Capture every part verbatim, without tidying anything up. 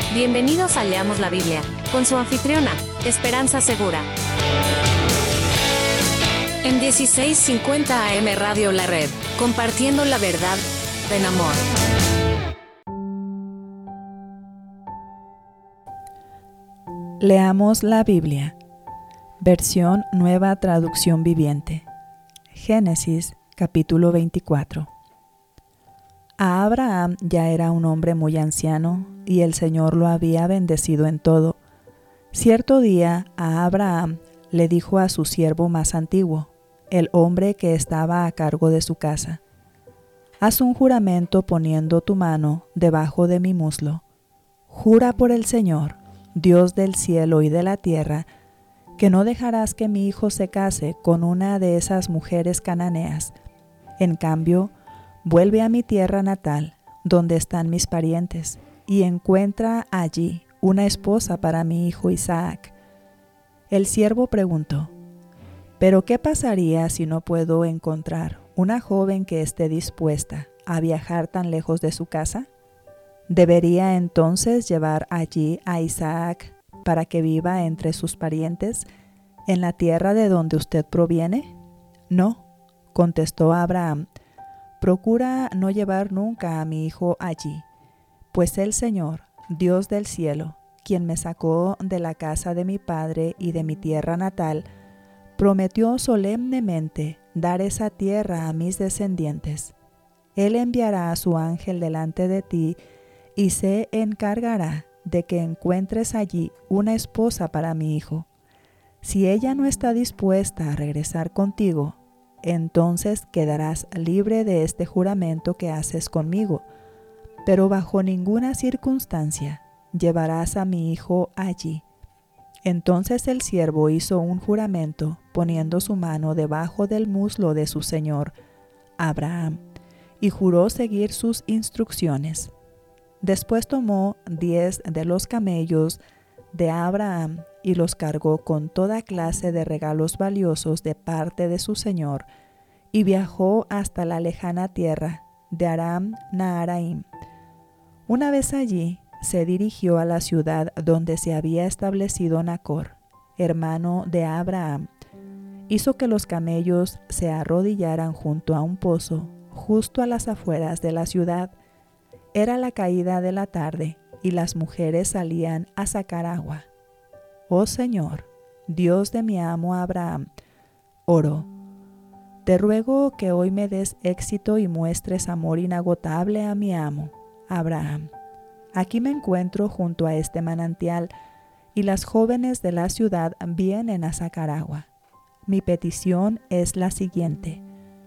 Bienvenidos a Leamos la Biblia, con su anfitriona, Esperanza Segura. En dieciséis cincuenta A M Radio La Red, compartiendo la verdad en amor. Leamos la Biblia, versión Nueva Traducción Viviente. Génesis, capítulo veinticuatro. A Abraham ya era un hombre muy anciano, y el Señor lo había bendecido en todo. Cierto día, a Abraham le dijo a su siervo más antiguo, el hombre que estaba a cargo de su casa: haz un juramento poniendo tu mano debajo de mi muslo. Jura por el Señor, Dios del cielo y de la tierra, que no dejarás que mi hijo se case con una de esas mujeres cananeas. En cambio, vuelve a mi tierra natal, donde están mis parientes, y encuentra allí una esposa para mi hijo Isaac. El siervo preguntó: ¿pero qué pasaría si no puedo encontrar una joven que esté dispuesta a viajar tan lejos de su casa? ¿Debería entonces llevar allí a Isaac para que viva entre sus parientes en la tierra de donde usted proviene? No, contestó Abraham. Procura no llevar nunca a mi hijo allí, pues el Señor, Dios del cielo, quien me sacó de la casa de mi padre y de mi tierra natal, prometió solemnemente dar esa tierra a mis descendientes. Él enviará a su ángel delante de ti y se encargará de que encuentres allí una esposa para mi hijo. Si ella no está dispuesta a regresar contigo, entonces quedarás libre de este juramento que haces conmigo, pero bajo ninguna circunstancia llevarás a mi hijo allí. Entonces el siervo hizo un juramento poniendo su mano debajo del muslo de su señor, Abraham, y juró seguir sus instrucciones. Después tomó diez de los camellos de Abraham y los cargó con toda clase de regalos valiosos de parte de su señor, y viajó hasta la lejana tierra de Aram Naharaim. Una vez allí, se dirigió a la ciudad donde se había establecido Nacor, hermano de Abraham. Hizo que los camellos se arrodillaran junto a un pozo, justo a las afueras de la ciudad. Era la caída de la tarde, y las mujeres salían a sacar agua. Oh Señor, Dios de mi amo Abraham, oró: te ruego que hoy me des éxito y muestres amor inagotable a mi amo, Abraham. Aquí me encuentro junto a este manantial, y las jóvenes de la ciudad vienen a sacar agua. Mi petición es la siguiente.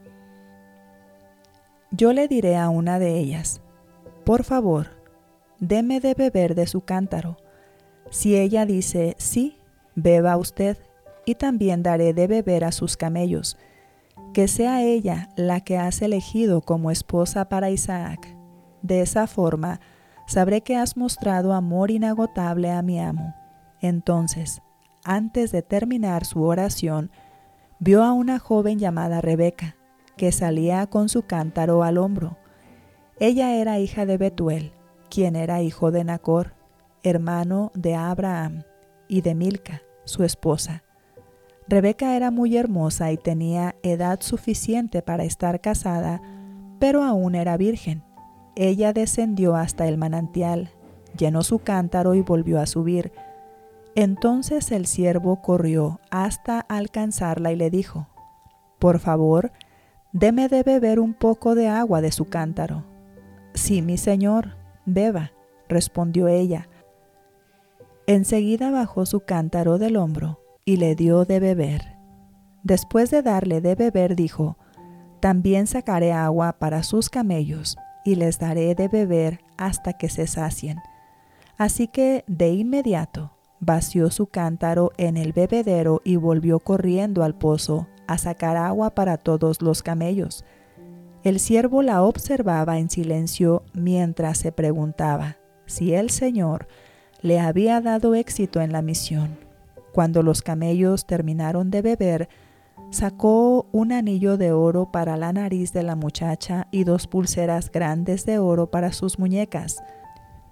Yo le diré a una de ellas: por favor, deme de beber de su cántaro. Si ella dice sí, beba usted, y también daré de beber a sus camellos. Que sea ella la que has elegido como esposa para Isaac. De esa forma, sabré que has mostrado amor inagotable a mi amo. Entonces, antes de terminar su oración, vio a una joven llamada Rebeca, que salía con su cántaro al hombro. Ella era hija de Betuel, quien era hijo de Nacor, hermano de Abraham, y de Milca, su esposa. Rebeca era muy hermosa y tenía edad suficiente para estar casada, pero aún era virgen. Ella descendió hasta el manantial, llenó su cántaro y volvió a subir. Entonces el siervo corrió hasta alcanzarla y le dijo: por favor, deme de beber un poco de agua de su cántaro. Sí, mi señor, beba, respondió ella. Enseguida bajó su cántaro del hombro y le dio de beber. Después de darle de beber, dijo: también sacaré agua para sus camellos y les daré de beber hasta que se sacien. Así que de inmediato vació su cántaro en el bebedero y volvió corriendo al pozo a sacar agua para todos los camellos. El siervo la observaba en silencio mientras se preguntaba si el Señor le había dado éxito en la misión. Cuando los camellos terminaron de beber, sacó un anillo de oro para la nariz de la muchacha y dos pulseras grandes de oro para sus muñecas.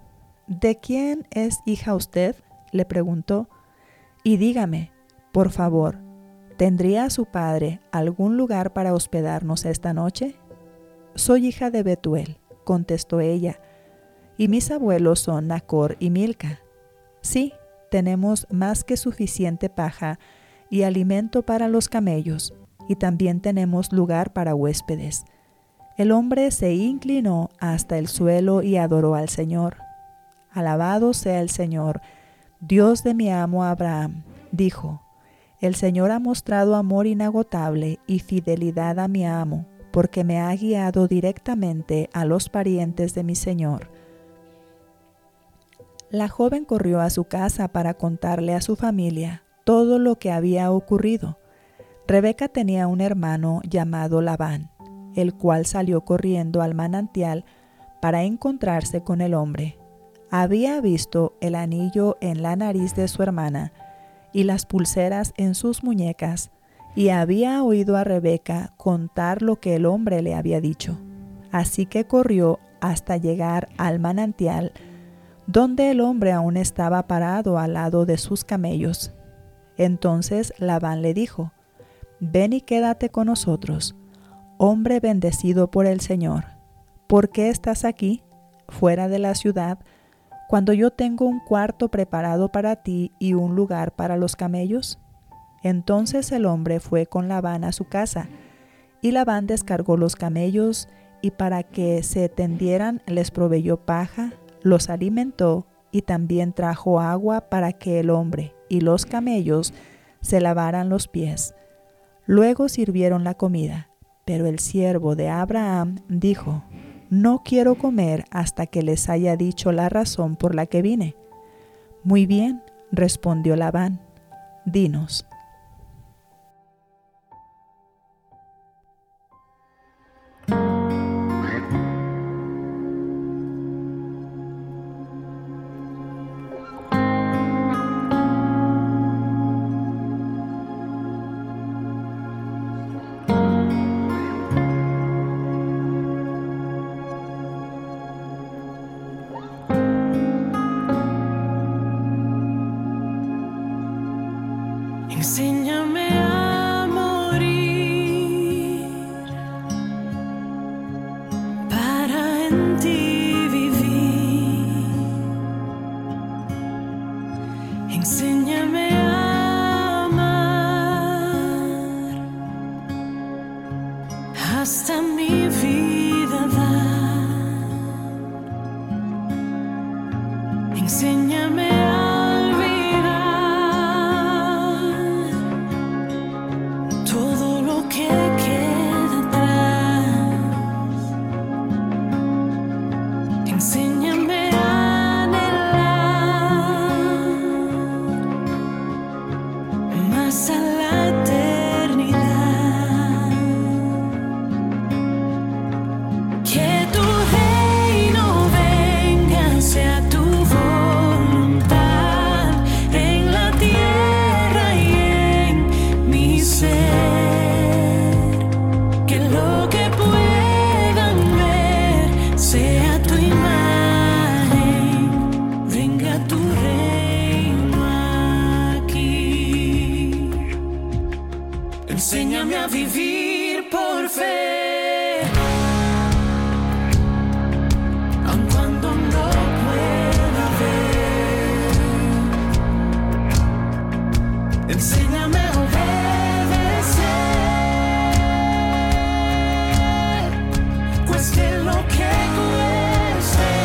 ¿De quién es hija usted?, le preguntó. Y dígame, por favor, ¿tendría su padre algún lugar para hospedarnos esta noche? Soy hija de Betuel, contestó ella, y mis abuelos son Nacor y Milca. Sí, tenemos más que suficiente paja y alimento para los camellos, y también tenemos lugar para huéspedes. El hombre se inclinó hasta el suelo y adoró al Señor. Alabado sea el Señor, Dios de mi amo Abraham, dijo. El Señor ha mostrado amor inagotable y fidelidad a mi amo, porque me ha guiado directamente a los parientes de mi Señor. La joven corrió a su casa para contarle a su familia todo lo que había ocurrido. Rebeca tenía un hermano llamado Labán, el cual salió corriendo al manantial para encontrarse con el hombre. Había visto el anillo en la nariz de su hermana y las pulseras en sus muñecas, y había oído a Rebeca contar lo que el hombre le había dicho. Así que corrió hasta llegar al manantial, donde el hombre aún estaba parado al lado de sus camellos. Entonces Labán le dijo: «Ven y quédate con nosotros, hombre bendecido por el Señor. ¿Por qué estás aquí, fuera de la ciudad, cuando yo tengo un cuarto preparado para ti y un lugar para los camellos?» Entonces el hombre fue con Labán a su casa, y Labán descargó los camellos, y para que se tendieran les proveyó paja, los alimentó, y también trajo agua para que el hombre y los camellos se lavaran los pies. Luego sirvieron la comida, pero el siervo de Abraham dijo: «No quiero comer hasta que les haya dicho la razón por la que vine». «Muy bien», respondió Labán, «dinos». Enséñame a morir para en ti vivir. Enséñame a amar hasta mi vida dar. Enséñame a enséñame a vivir por fe, aun cuando no pueda ver. Enséñame a obedecer, cueste lo que cueste.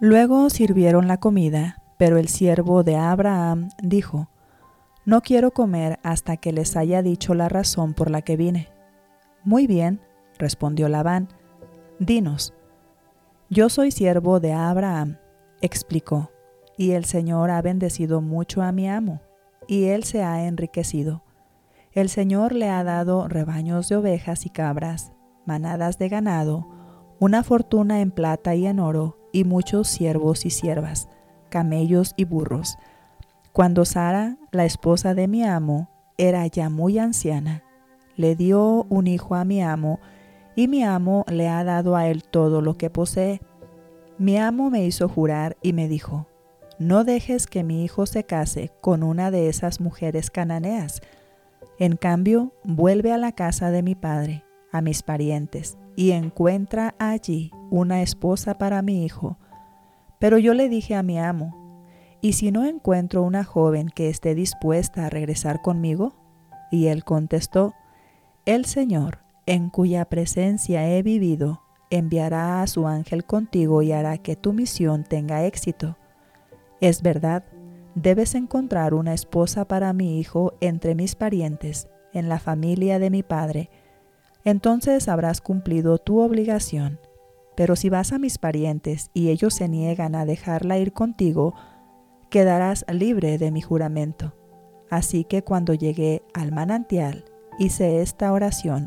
Luego sirvieron la comida, pero el siervo de Abraham dijo: No quiero comer hasta que les haya dicho la razón por la que vine. Muy bien, respondió Labán, dinos. Yo soy siervo de Abraham, explicó, y el Señor ha bendecido mucho a mi amo, y él se ha enriquecido. El Señor le ha dado rebaños de ovejas y cabras, manadas de ganado, una fortuna en plata y en oro, y muchos siervos y siervas, camellos y burros. Cuando Sara, la esposa de mi amo, era ya muy anciana, le dio un hijo a mi amo, y mi amo le ha dado a él todo lo que posee. Mi amo me hizo jurar y me dijo: No dejes que mi hijo se case con una de esas mujeres cananeas. En cambio, vuelve a la casa de mi padre, a mis parientes, y encuentra allí una esposa para mi hijo. Pero yo le dije a mi amo: ¿Y si no encuentro una joven que esté dispuesta a regresar conmigo? Y él contestó: El Señor, en cuya presencia he vivido, enviará a su ángel contigo y hará que tu misión tenga éxito. Es verdad, debes encontrar una esposa para mi hijo entre mis parientes, en la familia de mi padre. Entonces habrás cumplido tu obligación. Pero si vas a mis parientes y ellos se niegan a dejarla ir contigo, quedarás libre de mi juramento. Así que cuando llegué al manantial, hice esta oración: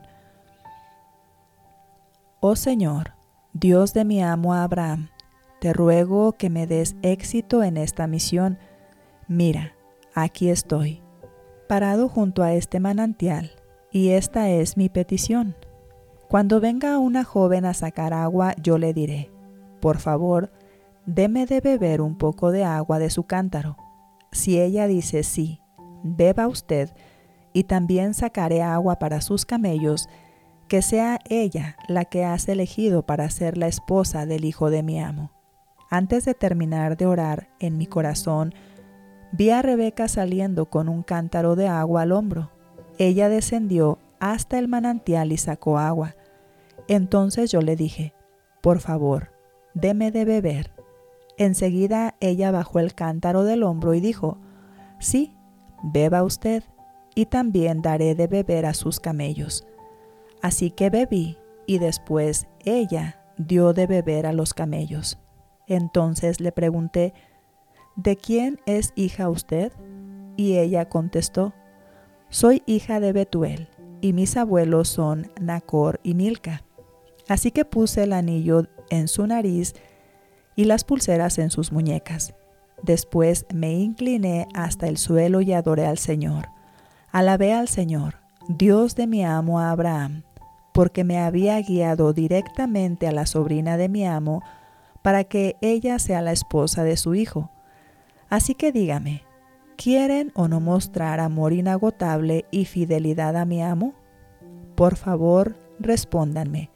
Oh Señor, Dios de mi amo Abraham, te ruego que me des éxito en esta misión. Mira, aquí estoy, parado junto a este manantial, y esta es mi petición. Cuando venga una joven a sacar agua, yo le diré: Por favor, deme de beber un poco de agua de su cántaro. Si ella dice sí, beba usted, y también sacaré agua para sus camellos, que sea ella la que has elegido para ser la esposa del hijo de mi amo. Antes de terminar de orar, en mi corazón vi a Rebeca saliendo con un cántaro de agua al hombro. Ella descendió hasta el manantial y sacó agua. Entonces yo le dije: Por favor, deme de beber. Enseguida ella bajó el cántaro del hombro y dijo: Sí, beba usted, y también daré de beber a sus camellos. Así que bebí, y después ella dio de beber a los camellos. Entonces le pregunté: ¿De quién es hija usted? Y ella contestó: Soy hija de Betuel, y mis abuelos son Nacor y Milca. Así que puse el anillo en su nariz y las pulseras en sus muñecas. Después me incliné hasta el suelo y adoré al Señor. Alabé al Señor, Dios de mi amo Abraham, porque me había guiado directamente a la sobrina de mi amo para que ella sea la esposa de su hijo. Así que dígame, ¿quieren o no mostrar amor inagotable y fidelidad a mi amo? Por favor, respóndanme,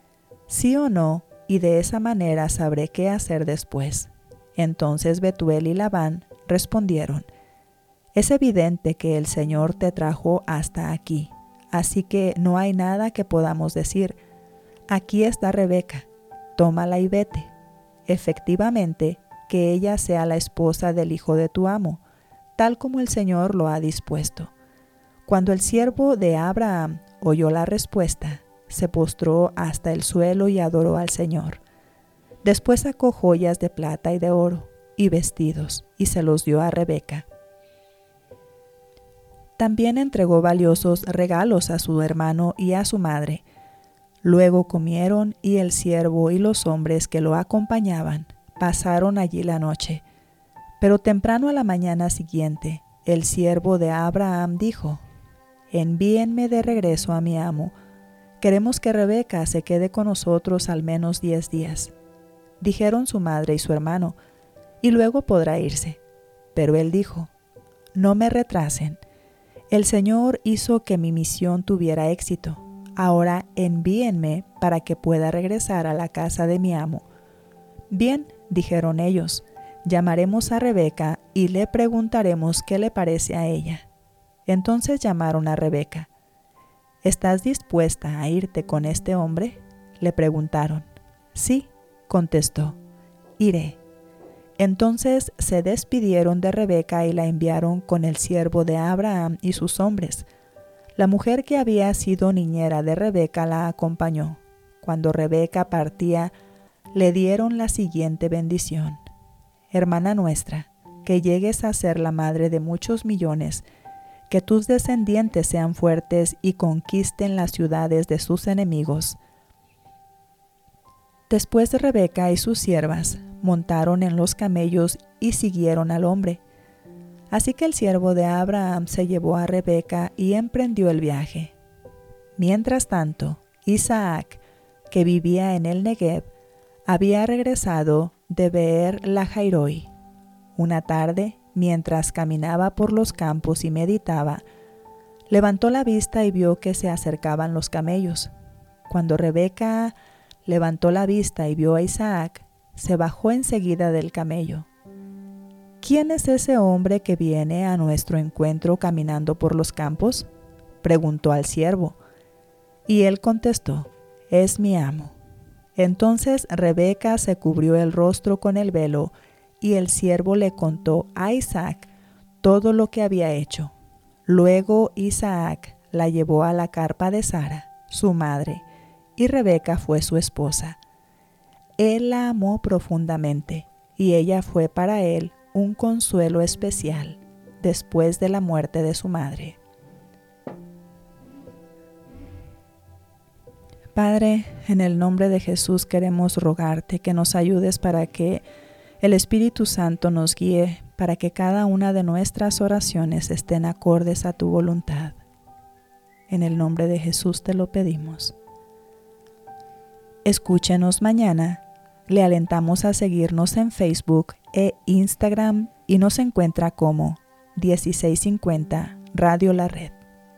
sí o no, y de esa manera sabré qué hacer después. Entonces Betuel y Labán respondieron: Es evidente que el Señor te trajo hasta aquí, así que no hay nada que podamos decir. Aquí está Rebeca, tómala y vete. Efectivamente, que ella sea la esposa del hijo de tu amo, tal como el Señor lo ha dispuesto. Cuando el siervo de Abraham oyó la respuesta, se postró hasta el suelo y adoró al Señor. Después sacó joyas de plata y de oro y vestidos y se los dio a Rebeca. También entregó valiosos regalos a su hermano y a su madre. Luego comieron y el siervo y los hombres que lo acompañaban pasaron allí la noche. Pero temprano a la mañana siguiente, el siervo de Abraham dijo: Envíenme de regreso a mi amo. Queremos que Rebeca se quede con nosotros al menos diez días. Dijeron su madre y su hermano: y luego podrá irse. Pero él dijo: No me retrasen. El Señor hizo que mi misión tuviera éxito. Ahora envíenme para que pueda regresar a la casa de mi amo. Bien, dijeron ellos, llamaremos a Rebeca y le preguntaremos qué le parece a ella. Entonces llamaron a Rebeca. ¿Estás dispuesta a irte con este hombre?, le preguntaron. Sí, contestó, iré. Entonces se despidieron de Rebeca y la enviaron con el siervo de Abraham y sus hombres. La mujer que había sido niñera de Rebeca la acompañó. Cuando Rebeca partía, le dieron la siguiente bendición: Hermana nuestra, que llegues a ser la madre de muchos millones, que tus descendientes sean fuertes y conquisten las ciudades de sus enemigos. Después Rebeca y sus siervas montaron en los camellos y siguieron al hombre. Así que el siervo de Abraham se llevó a Rebeca y emprendió el viaje. Mientras tanto, Isaac, que vivía en el Negev, había regresado de Beer Lahairoi. Una tarde, mientras caminaba por los campos y meditaba, levantó la vista y vio que se acercaban los camellos. Cuando Rebeca levantó la vista y vio a Isaac, se bajó enseguida del camello. ¿Quién es ese hombre que viene a nuestro encuentro caminando por los campos?, preguntó al siervo. Y él contestó: es mi amo. Entonces Rebeca se cubrió el rostro con el velo, y el siervo le contó a Isaac todo lo que había hecho. Luego Isaac la llevó a la carpa de Sara, su madre, y Rebeca fue su esposa. Él la amó profundamente, y ella fue para él un consuelo especial después de la muerte de su madre. Padre, en el nombre de Jesús queremos rogarte que nos ayudes para que el Espíritu Santo nos guíe, para que cada una de nuestras oraciones estén acordes a tu voluntad. En el nombre de Jesús te lo pedimos. Escúchenos mañana. Le alentamos a seguirnos en Facebook e Instagram y nos encuentra como dieciséis cincuenta Radio La Red.